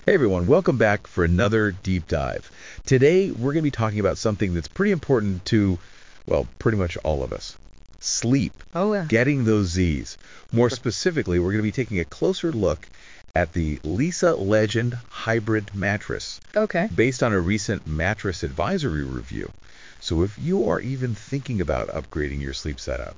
Hey everyone, welcome back for another deep dive. Today we're going to be talking about something that's pretty important to, well, pretty much all of us. Sleep. Oh, yeah. Getting those Z's. More specifically, we're going to be taking a closer look at the Leesa Legend Hybrid Mattress. Okay. Based on a recent mattress advisory review. So if you are even thinking about upgrading your sleep setup,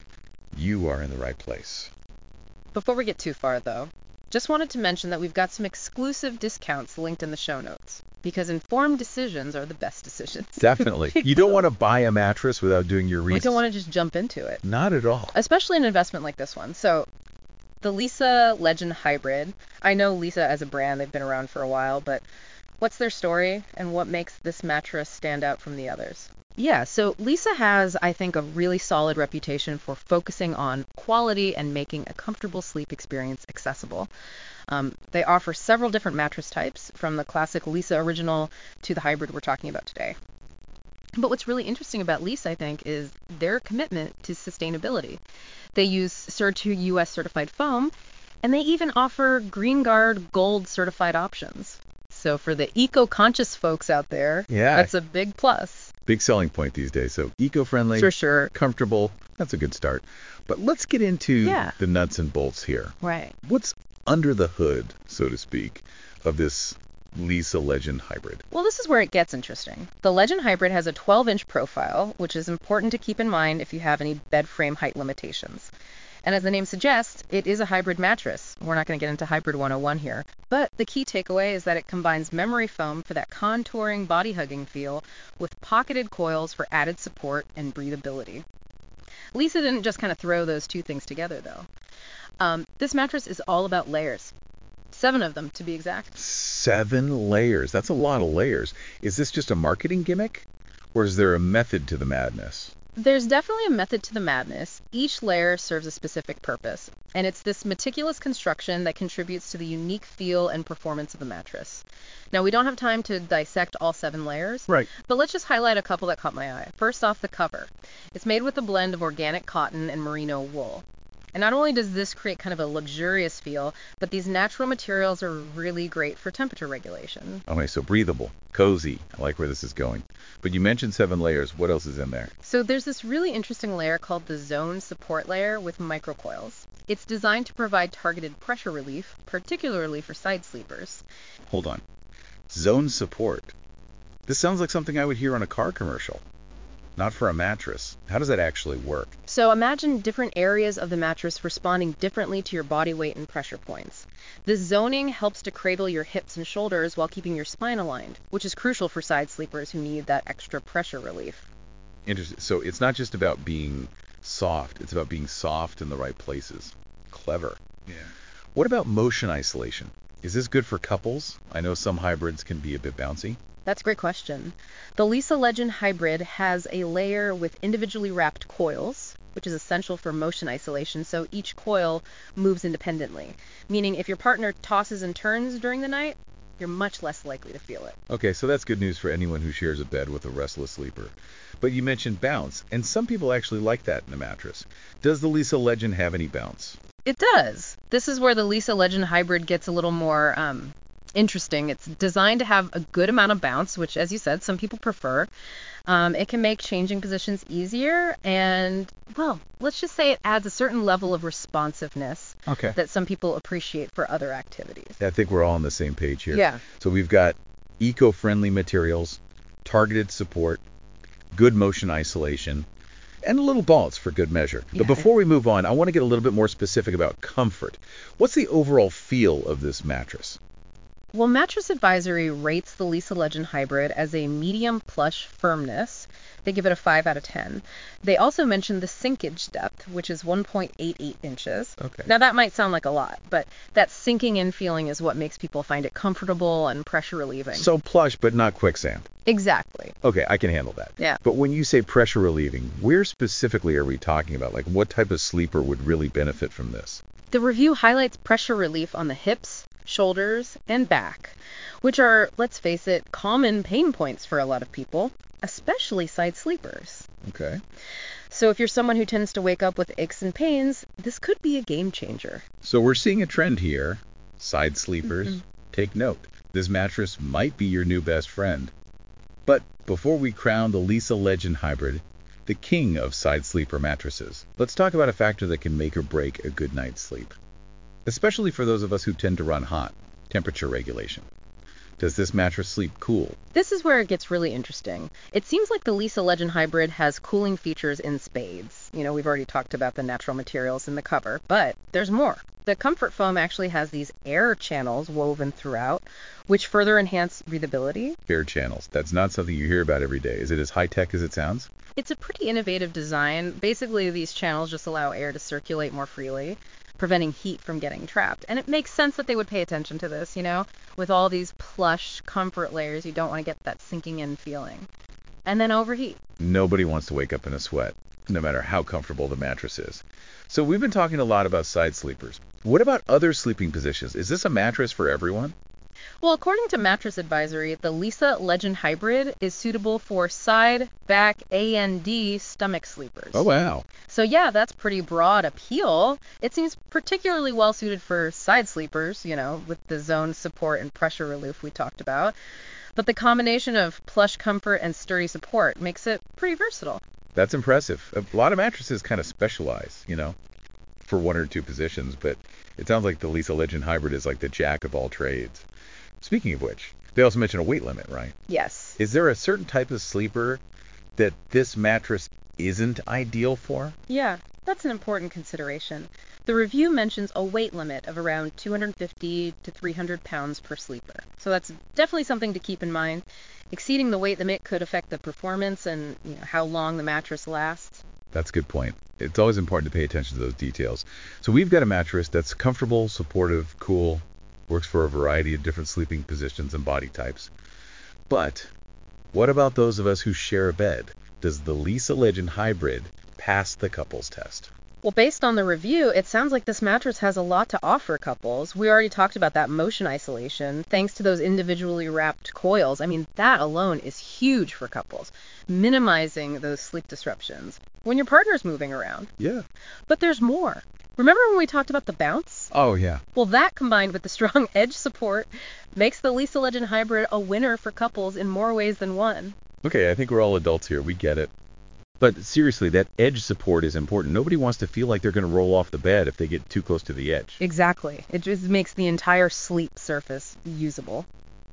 you are in the right place. Before we get too far, though, just wanted to mention that we've got some exclusive discounts linked in the show notes, because informed decisions are the best decisions. Definitely. You don't want to buy a mattress without doing your research. We don't want to just jump into it. Not at all. Especially an investment like this one. So, the Leesa Legend Hybrid. I know Leesa as a brand, they've been around for a while, but what's their story and what makes this mattress stand out from the others? Yeah, so Leesa has, I think, a really solid reputation for focusing on quality and making a comfortable sleep experience accessible. They offer several different mattress types, from the classic Leesa Original to the hybrid we're talking about today. But what's really interesting about Leesa, I think, is their commitment to sustainability. They use CER2 US certified foam, and they even offer GreenGuard Gold certified options. So for the eco-conscious folks out there, that's a big plus. Big selling point these days. So eco-friendly, for sure, comfortable, that's a good start. But let's get into the nuts and bolts here. Right. What's under the hood, so to speak, of this Leesa Legend Hybrid? Well, this is where it gets interesting. The Legend Hybrid has a 12-inch profile, which is important to keep in mind if you have any bed frame height limitations. And as the name suggests, it is a hybrid mattress. We're not going to get into Hybrid 101 here. But the key takeaway is that it combines memory foam for that contouring, body-hugging feel with pocketed coils for added support and breathability. Leesa didn't just kind of throw those two things together, though. This mattress is all about layers. 7 of them, to be exact. 7 layers. That's a lot of layers. Is this just a marketing gimmick? Or is there a method to the madness? There's definitely a method to the madness. Each layer serves a specific purpose, and it's this meticulous construction that contributes to the unique feel and performance of the mattress. Now, we don't have time to dissect all 7 layers, right? But let's just highlight a couple that caught my eye. First off, the cover. It's made with a blend of organic cotton and merino wool. And not only does this create kind of a luxurious feel, but these natural materials are really great for temperature regulation. Okay, so breathable, cozy. I like where this is going. But you mentioned 7 layers. What else is in there? So there's this really interesting layer called the Zone Support Layer with microcoils. It's designed to provide targeted pressure relief, particularly for side sleepers. Hold on. Zone support. This sounds like something I would hear on a car commercial. Not for a mattress. How does that actually work? So imagine different areas of the mattress responding differently to your body weight and pressure points. This zoning helps to cradle your hips and shoulders while keeping your spine aligned, which is crucial for side sleepers who need that extra pressure relief. Interesting. So it's not just about being soft. It's about being soft in the right places. Clever. Yeah. What about motion isolation? Is this good for couples? I know some hybrids can be a bit bouncy. That's a great question. The Leesa Legend Hybrid has a layer with individually wrapped coils, which is essential for motion isolation, so each coil moves independently, meaning if your partner tosses and turns during the night, you're much less likely to feel it. Okay, so that's good news for anyone who shares a bed with a restless sleeper. But you mentioned bounce, and some people actually like that in a mattress. Does the Leesa Legend have any bounce? It does. This is where the Leesa Legend Hybrid gets a little more interesting. It's designed to have a good amount of bounce, which, as you said, some people prefer. It can make changing positions easier, and, well, let's just say it adds a certain level of responsiveness that some people appreciate for other activities. I think we're all on the same page here. Yeah. So we've got eco-friendly materials, targeted support, good motion isolation, and a little bounce for good measure. Yeah. But before we move on, I want to get a little bit more specific about comfort. What's the overall feel of this mattress? Well, Mattress Advisory rates the Leesa Legend Hybrid as a medium plush firmness. They give it a 5 out of 10. They also mention the sinkage depth, which is 1.88 inches. Okay. Now, that might sound like a lot, but that sinking in feeling is what makes people find it comfortable and pressure relieving. So plush, but not quicksand. Exactly. Okay, I can handle that. Yeah. But when you say pressure relieving, where specifically are we talking about? Like, what type of sleeper would really benefit from this? The review highlights pressure relief on the hips, shoulders, and back, which are, let's face it, common pain points for a lot of people, especially side sleepers. Okay. So if you're someone who tends to wake up with aches and pains, this could be a game changer. So we're seeing a trend here. Side sleepers, take note. This mattress might be your new best friend. But before we crown the Leesa Legend Hybrid the king of side sleeper mattresses, let's talk about a factor that can make or break a good night's sleep, especially for those of us who tend to run hot: temperature regulation. Does this mattress sleep cool? This is where it gets really interesting. It seems like the Leesa Legend Hybrid has cooling features in spades. We've already talked about the natural materials in the cover, but there's more. The Comfort Foam actually has these air channels woven throughout, which further enhance breathability. Air channels. That's not something you hear about every day. Is it as high-tech as it sounds? It's a pretty innovative design. Basically, these channels just allow air to circulate more freely, preventing heat from getting trapped. And it makes sense that they would pay attention to this, with all these plush comfort layers, you don't want to get that sinking in feeling. And then overheat. Nobody wants to wake up in a sweat, no matter how comfortable the mattress is. So we've been talking a lot about side sleepers. What about other sleeping positions? Is this a mattress for everyone? Well, according to Mattress Advisory, the Leesa Legend Hybrid is suitable for side, back, and stomach sleepers. Oh, wow. So yeah, that's pretty broad appeal. It seems particularly well suited for side sleepers, with the zone support and pressure relief we talked about. But the combination of plush comfort and sturdy support makes it pretty versatile. That's impressive. A lot of mattresses kind of specialize, for one or two positions, but it sounds like the Leesa Legend Hybrid is like the jack of all trades. Speaking of which, they also mention a weight limit, right? Yes. Is there a certain type of sleeper that this mattress isn't ideal for? Yeah, that's an important consideration. The review mentions a weight limit of around 250 to 300 pounds per sleeper. So that's definitely something to keep in mind. Exceeding the weight limit could affect the performance and how long the mattress lasts. That's a good point. It's always important to pay attention to those details. So we've got a mattress that's comfortable, supportive, cool, works for a variety of different sleeping positions and body types. But what about those of us who share a bed? Does the Leesa Legend Hybrid pass the couples test? Well, based on the review, it sounds like this mattress has a lot to offer couples. We already talked about that motion isolation, thanks to those individually wrapped coils. That alone is huge for couples, minimizing those sleep disruptions when your partner's moving around. Yeah. But there's more. Remember when we talked about the bounce? Oh, yeah. Well, that combined with the strong edge support makes the Leesa Legend Hybrid a winner for couples in more ways than one. Okay, I think we're all adults here. We get it. But seriously, that edge support is important. Nobody wants to feel like they're going to roll off the bed if they get too close to the edge. Exactly. It just makes the entire sleep surface usable,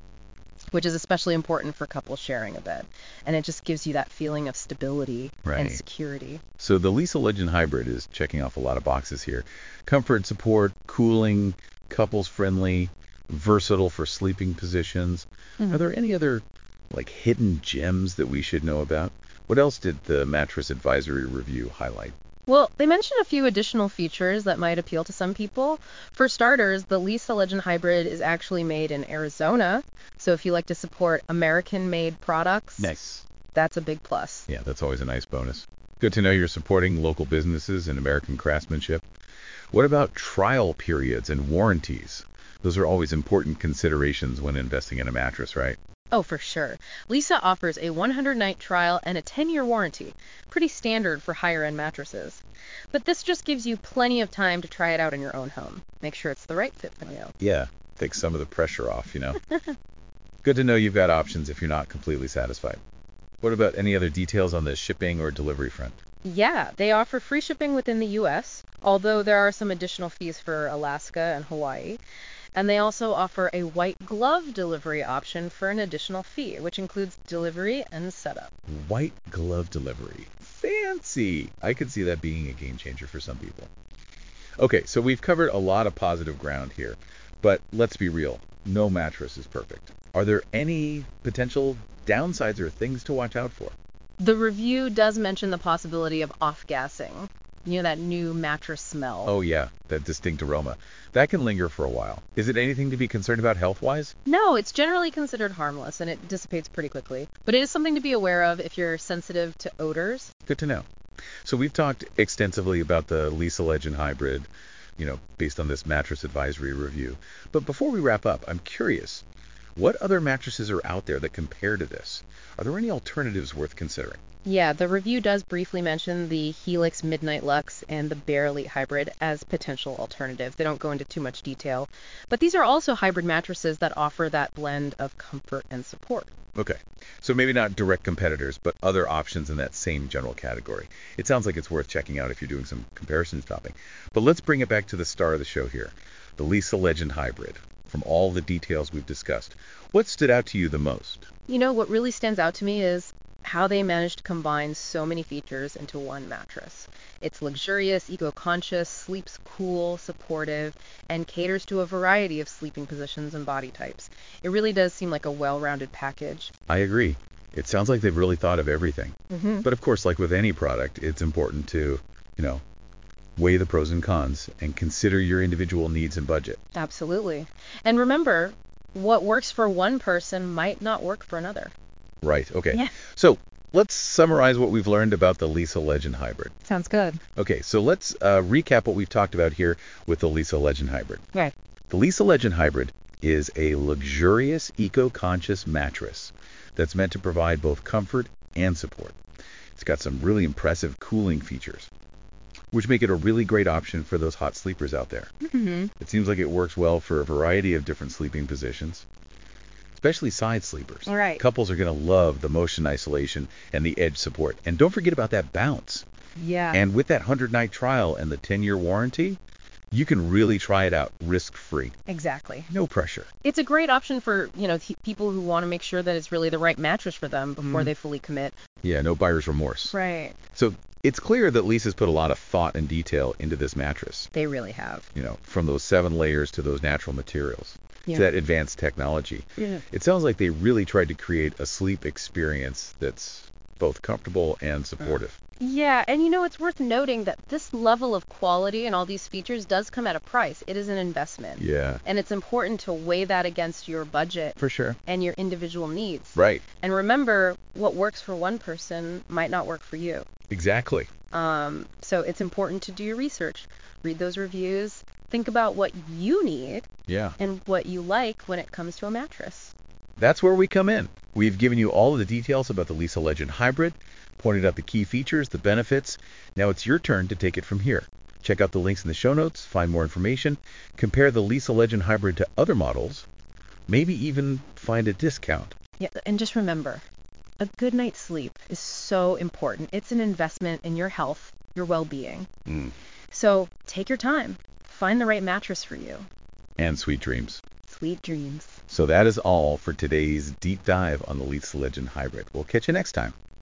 which is especially important for couples sharing a bed. And it just gives you that feeling of stability and security. So the Leesa Legend Hybrid is checking off a lot of boxes here. Comfort, support, cooling, couples friendly, versatile for sleeping positions. Are there any other hidden gems that we should know about? What else did the Mattress Advisory review highlight? Well, they mentioned a few additional features that might appeal to some people. For starters, the Leesa Legend Hybrid is actually made in Arizona. So if you like to support American-made products, Nice. That's a big plus. Yeah, that's always a nice bonus. Good to know you're supporting local businesses and American craftsmanship. What about trial periods and warranties? Those are always important considerations when investing in a mattress, right? Oh, for sure. Leesa offers a 100-night trial and a 10-year warranty. Pretty standard for higher-end mattresses. But this just gives you plenty of time to try it out in your own home. Make sure it's the right fit for you. Yeah, takes some of the pressure off, Good to know you've got options if you're not completely satisfied. What about any other details on the shipping or delivery front? Yeah, they offer free shipping within the U.S., although there are some additional fees for Alaska and Hawaii. And they also offer a white glove delivery option for an additional fee, which includes delivery and setup. White glove delivery. Fancy! I could see that being a game changer for some people. Okay, so we've covered a lot of positive ground here, but let's be real. No mattress is perfect. Are there any potential downsides or things to watch out for? The review does mention the possibility of off-gassing. That new mattress smell. Oh, yeah, that distinct aroma. That can linger for a while. Is it anything to be concerned about health-wise? No, it's generally considered harmless, and it dissipates pretty quickly. But it is something to be aware of if you're sensitive to odors. Good to know. So we've talked extensively about the Leesa Legend Hybrid, based on this Mattress Advisory review. But before we wrap up, I'm curious, what other mattresses are out there that compare to this? Are there any alternatives worth considering? Yeah, the review does briefly mention the Helix Midnight Luxe and the Bear Elite Hybrid as potential alternatives. They don't go into too much detail. But these are also hybrid mattresses that offer that blend of comfort and support. Okay, so maybe not direct competitors, but other options in that same general category. It sounds like it's worth checking out if you're doing some comparison shopping. But let's bring it back to the star of the show here, the Leesa Legend Hybrid. From all the details we've discussed, what stood out to you the most? You know, what really stands out to me is how they managed to combine so many features into one mattress. It's luxurious, eco-conscious, sleeps cool, supportive, and caters to a variety of sleeping positions and body types. It really does seem like a well-rounded package. I agree. It sounds like they've really thought of everything. But of course, like with any product, it's important to, weigh the pros and cons and consider your individual needs and budget. Absolutely. And remember, what works for one person might not work for another. Right. Okay. Yeah. So let's summarize what we've learned about the Leesa Legend Hybrid. Sounds good. Okay. So let's recap what we've talked about here with the Leesa Legend Hybrid. Right. The Leesa Legend Hybrid is a luxurious, eco-conscious mattress that's meant to provide both comfort and support. It's got some really impressive cooling features, which make it a really great option for those hot sleepers out there. It seems like it works well for a variety of different sleeping positions, especially side sleepers. Right. Couples are going to love the motion isolation and the edge support. And don't forget about that bounce. Yeah. And with that 100-night trial and the 10-year warranty, you can really try it out risk-free. Exactly. No pressure. It's a great option for, people who want to make sure that it's really the right mattress for them before they fully commit. Yeah, no buyer's remorse. Right. So it's clear that Leesa's put a lot of thought and detail into this mattress. They really have. From those 7 layers to those natural materials, to that advanced technology. Yeah. It sounds like they really tried to create a sleep experience that's both comfortable and supportive. Yeah, and it's worth noting that this level of quality and all these features does come at a price. It is an investment. Yeah. And it's important to weigh that against your budget For sure. and your individual needs. Right. And remember, what works for one person might not work for you. Exactly. So it's important to do your research, read those reviews, think about what you need Yeah. and what you like when it comes to a mattress. That's where we come in. We've given you all of the details about the Leesa Legend Hybrid, pointed out the key features, the benefits. Now it's your turn to take it from here. Check out the links in the show notes, find more information, compare the Leesa Legend Hybrid to other models, maybe even find a discount. Yeah, and just remember, a good night's sleep is so important. It's an investment in your health, your well-being. So take your time. Find the right mattress for you. And sweet dreams. Sweet dreams. So that is all for today's deep dive on the Leesa Legend Hybrid. We'll catch you next time.